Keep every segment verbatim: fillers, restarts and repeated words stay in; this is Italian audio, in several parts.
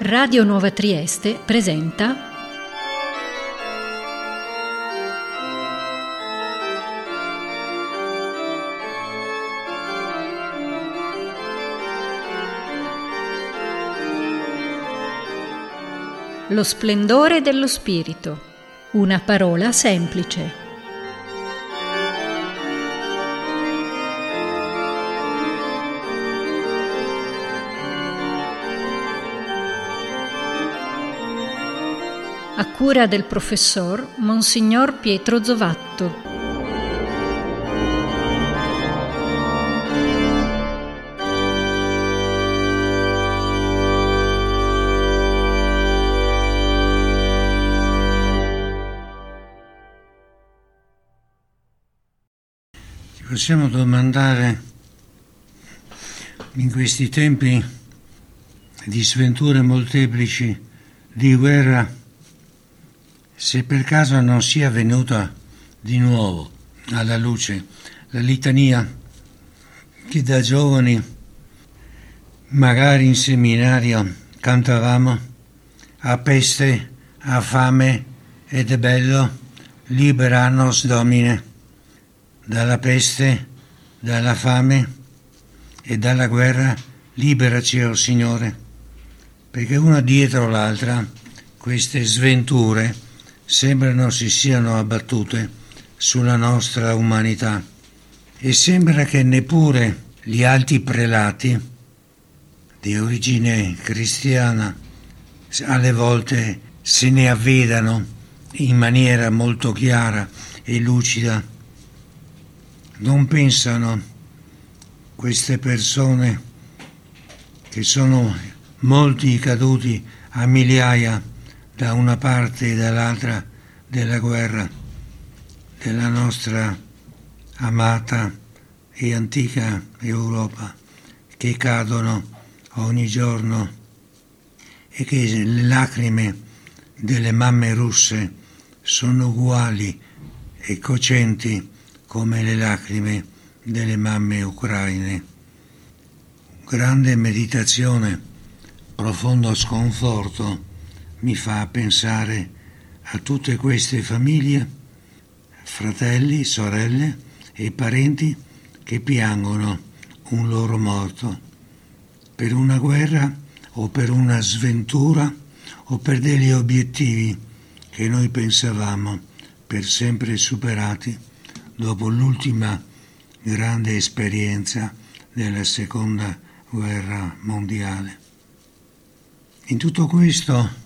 Radio Nuova Trieste presenta Lo splendore dello spirito, una parola semplice. A cura del professor Monsignor Pietro Zovatto. Ci possiamo domandare in questi tempi di sventure molteplici, di guerra, se per caso non sia venuta di nuovo alla luce la litania che da giovani, magari in seminario, cantavamo: a peste, a fame ed è bello, libera nos Domine, dalla peste, dalla fame e dalla guerra liberaci, o Signore, perché una dietro l'altra queste sventure sembrano si siano abbattute sulla nostra umanità e sembra che neppure gli alti prelati di origine cristiana alle volte se ne avvedano in maniera molto chiara e lucida. Non pensano queste persone, che sono molti caduti a migliaia da una parte e dall'altra della guerra della nostra amata e antica Europa, che cadono ogni giorno e che le lacrime delle mamme russe sono uguali e cocenti come le lacrime delle mamme ucraine. Grande meditazione, profondo sconforto mi fa pensare a tutte queste famiglie, fratelli, sorelle e parenti che piangono un loro morto per una guerra o per una sventura o per degli obiettivi che noi pensavamo per sempre superati dopo l'ultima grande esperienza della seconda guerra mondiale. In tutto questo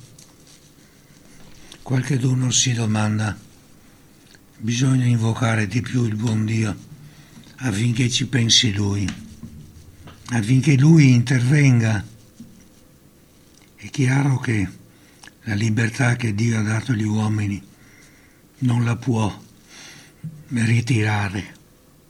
qualcheduno si domanda: bisogna invocare di più il buon Dio affinché ci pensi Lui, affinché Lui intervenga. È chiaro che la libertà che Dio ha dato agli uomini non la può ritirare.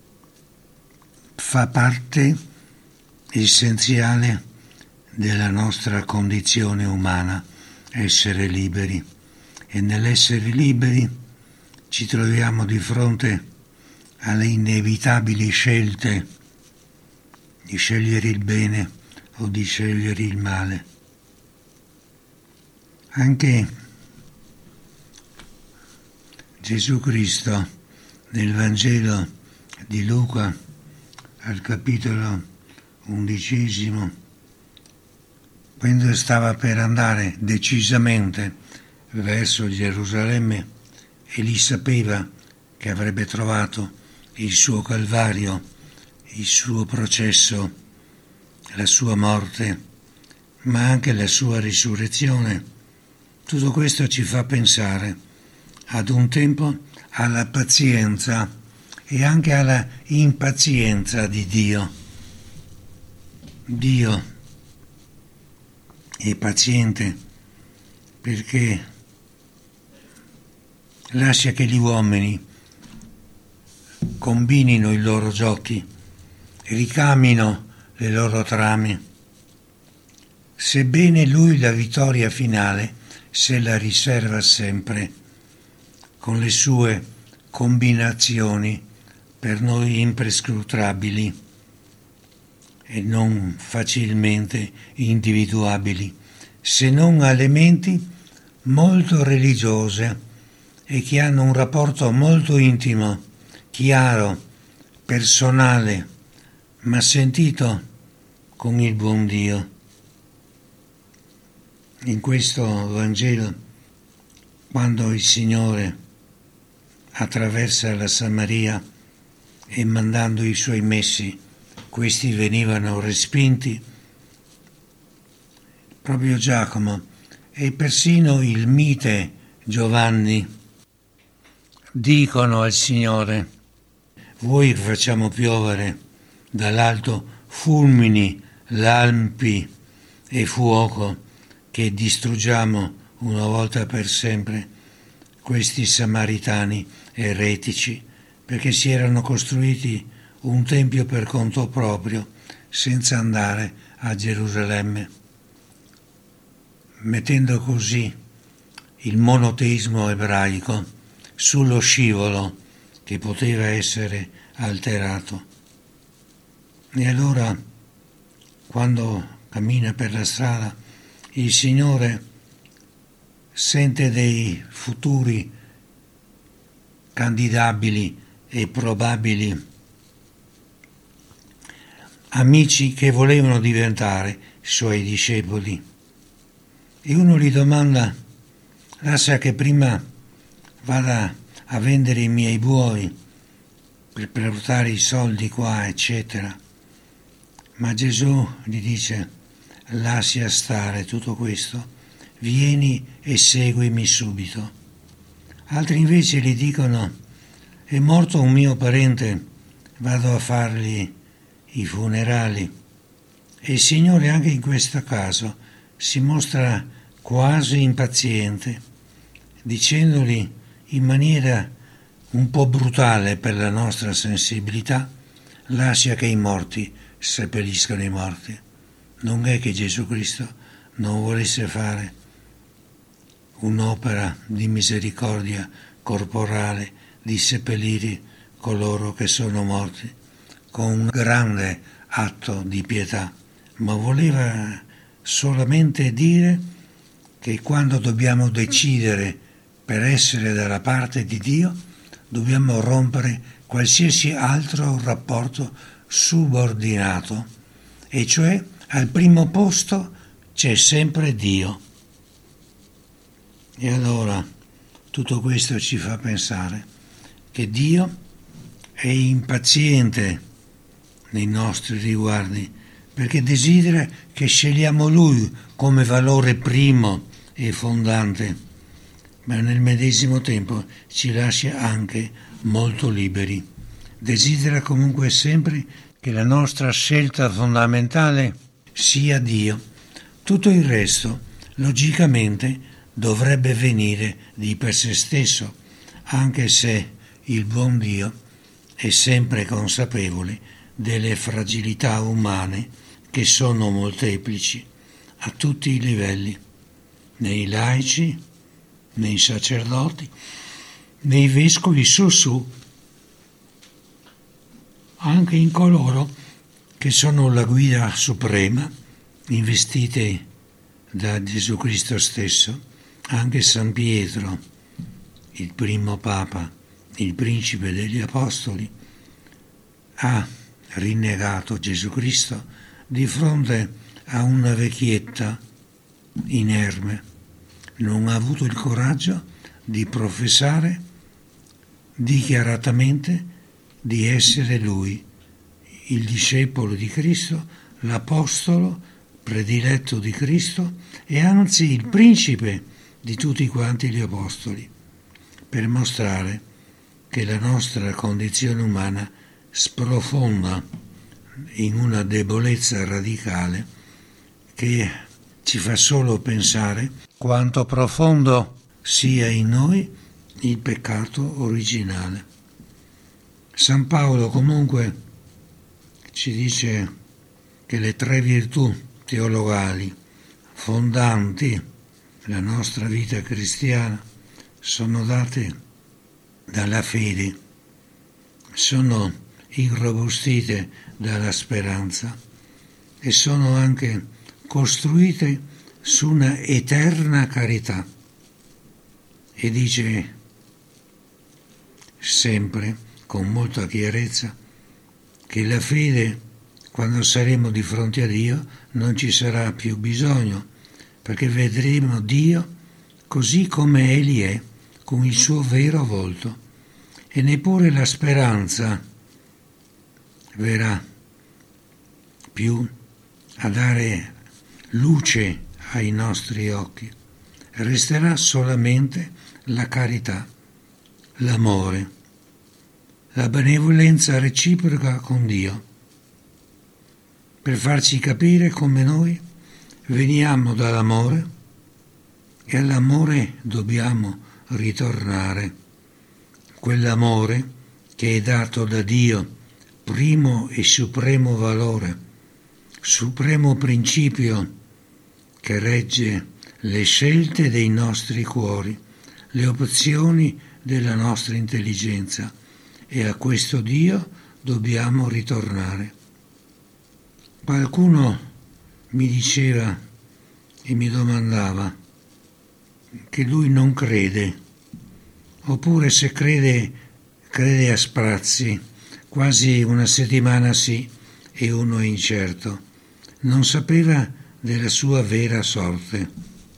Fa parte essenziale della nostra condizione umana essere liberi. E nell'essere liberi ci troviamo di fronte alle inevitabili scelte di scegliere il bene o di scegliere il male. Anche Gesù Cristo nel Vangelo di Luca al capitolo undicesimo, quando stava per andare decisamente verso Gerusalemme e lì sapeva che avrebbe trovato il suo Calvario, il suo processo, la sua morte, ma anche la sua risurrezione. Tutto questo ci fa pensare ad un tempo alla pazienza e anche alla impazienza di Dio. Dio è paziente perché lascia che gli uomini combinino i loro giochi, ricamino le loro trame, sebbene lui la vittoria finale se la riserva sempre, con le sue combinazioni per noi imprescrutabili e non facilmente individuabili, se non alle menti molto religiose e che hanno un rapporto molto intimo, chiaro, personale, ma sentito con il buon Dio. In questo Vangelo, quando il Signore attraversa la Samaria e mandando i suoi messi, questi venivano respinti, proprio Giacomo e persino il mite Giovanni dicono al Signore: vuoi che facciamo piovere dall'alto fulmini, lampi e fuoco, che distruggiamo una volta per sempre questi samaritani eretici, perché si erano costruiti un tempio per conto proprio senza andare a Gerusalemme, mettendo così il monoteismo ebraico sullo scivolo che poteva essere alterato. E allora, quando cammina per la strada, il Signore sente dei futuri candidabili e probabili amici che volevano diventare suoi discepoli. E uno gli domanda: lascia che prima vada a vendere i miei buoi per portare i soldi qua, eccetera. Ma Gesù gli dice: lascia stare tutto questo, vieni e seguimi subito. Altri invece gli dicono: è morto un mio parente, vado a fargli i funerali. E il Signore anche in questo caso si mostra quasi impaziente, dicendogli in maniera un po' brutale per la nostra sensibilità: lascia che i morti seppelliscano i morti. Non è che Gesù Cristo non volesse fare un'opera di misericordia corporale, di seppellire coloro che sono morti, con un grande atto di pietà, ma voleva solamente dire che quando dobbiamo decidere per essere dalla parte di Dio, dobbiamo rompere qualsiasi altro rapporto subordinato, e cioè al primo posto c'è sempre Dio. E allora tutto questo ci fa pensare che Dio è impaziente nei nostri riguardi, perché desidera che scegliamo Lui come valore primo e fondante, ma nel medesimo tempo ci lascia anche molto liberi. Desidera comunque sempre che la nostra scelta fondamentale sia Dio. Tutto il resto, logicamente, dovrebbe venire di per sé stesso, anche se il buon Dio è sempre consapevole delle fragilità umane che sono molteplici a tutti i livelli, nei laici, nei sacerdoti, nei vescovi su su, anche in coloro che sono la guida suprema, investite da Gesù Cristo stesso. Anche San Pietro, il primo Papa, il principe degli Apostoli, ha rinnegato Gesù Cristo di fronte a una vecchietta inerme. Non ha avuto il coraggio di professare dichiaratamente di essere lui, il discepolo di Cristo, l'apostolo prediletto di Cristo e anzi il principe di tutti quanti gli apostoli, per mostrare che la nostra condizione umana sprofonda in una debolezza radicale che ci fa solo pensare quanto profondo sia in noi il peccato originale. San Paolo comunque ci dice che le tre virtù teologali fondanti la nostra vita cristiana sono date dalla fede, sono irrobustite dalla speranza e sono anche costruite su una eterna carità e dice sempre con molta chiarezza che la fede, quando saremo di fronte a Dio, non ci sarà più bisogno, perché vedremo Dio così come Egli è, con il suo vero volto, e neppure la speranza verrà più a dare luce ai nostri occhi. Resterà solamente la carità, l'amore, la benevolenza reciproca con Dio, per farci capire come noi veniamo dall'amore e all'amore dobbiamo ritornare. Quell'amore che è dato da Dio, primo e supremo valore, supremo principio che regge le scelte dei nostri cuori, le opzioni della nostra intelligenza, e a questo Dio dobbiamo ritornare. Qualcuno mi diceva e mi domandava che lui non crede, oppure se crede, crede a sprazzi, quasi una settimana sì e uno è incerto. Non sapeva della sua vera sorte.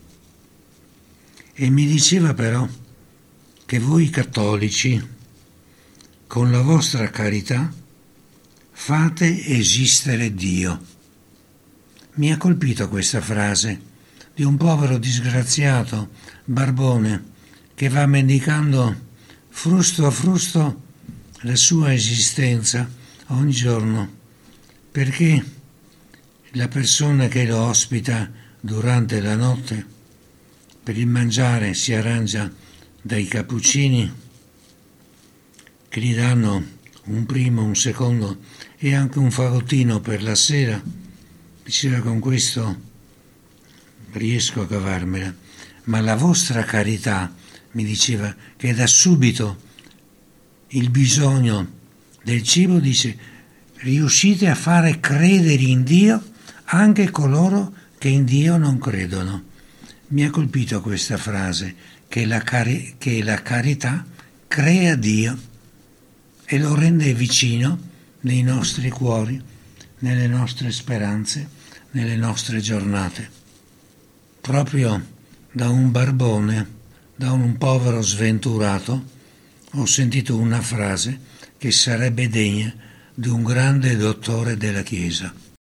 E mi diceva però che voi cattolici, con la vostra carità, fate esistere Dio. Mi ha colpito questa frase di un povero disgraziato, barbone, che va mendicando frusto a frusto la sua esistenza ogni giorno, perché la persona che lo ospita durante la notte per il mangiare si arrangia dai cappuccini che gli danno un primo, un secondo e anche un fagottino per la sera. Diceva: con questo riesco a cavarmela, ma la vostra carità, mi diceva, che da subito il bisogno del cibo, dice, riuscite a fare credere in Dio anche coloro che in Dio non credono. Mi ha colpito questa frase, che la, cari- che la carità crea Dio e lo rende vicino nei nostri cuori, nelle nostre speranze, nelle nostre giornate. Proprio da un barbone, da un povero sventurato, ho sentito una frase che sarebbe degna di un grande dottore della Chiesa.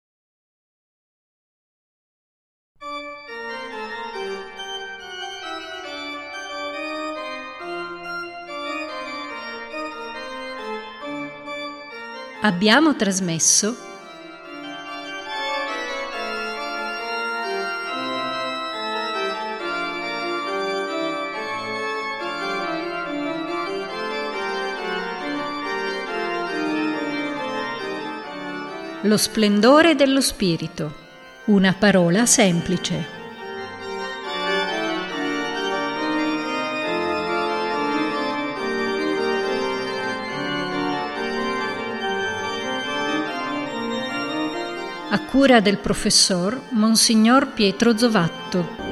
Abbiamo trasmesso Lo splendore dello spirito, una parola semplice. A cura del professor Monsignor Pietro Zovatto.